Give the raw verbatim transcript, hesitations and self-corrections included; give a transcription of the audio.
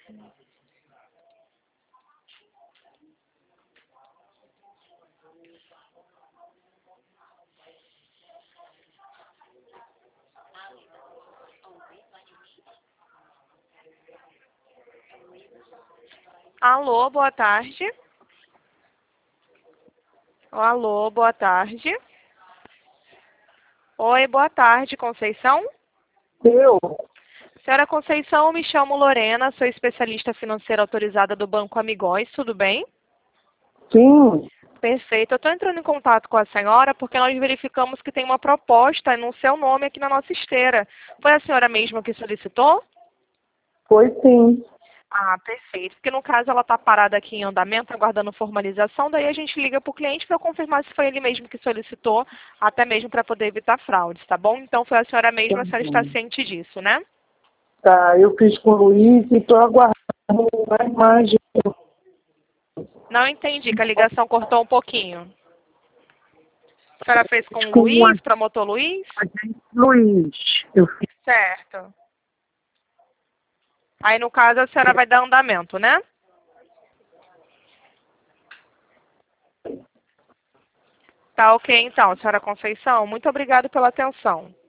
Alô, boa tarde. Alô, boa tarde. Oi, boa tarde, Conceição. Eu? Senhora Conceição, eu me chamo Lorena, sou especialista financeira autorizada do Banco Amigóis, tudo bem? Sim. Perfeito. Eu estou entrando em contato com a senhora porque nós verificamos que tem uma proposta no seu nome aqui na nossa esteira. Foi a senhora mesma que solicitou? Foi sim. Ah, perfeito. Porque no caso ela está parada aqui em andamento, aguardando formalização, daí a gente liga para o cliente para confirmar se foi ele mesmo que solicitou, até mesmo para poder evitar fraudes, tá bom? Então foi a senhora mesma, a senhora está ciente disso, né? Tá, eu fiz com o Luiz e estou aguardando a imagem. Não entendi, que a ligação cortou um pouquinho. A senhora fez com o Com o Luiz, promotor Luiz? agente Luiz. Eu fiz. Certo. Aí, no caso, a senhora vai dar andamento, né? Tá ok, então, senhora Conceição. Muito obrigada pela atenção.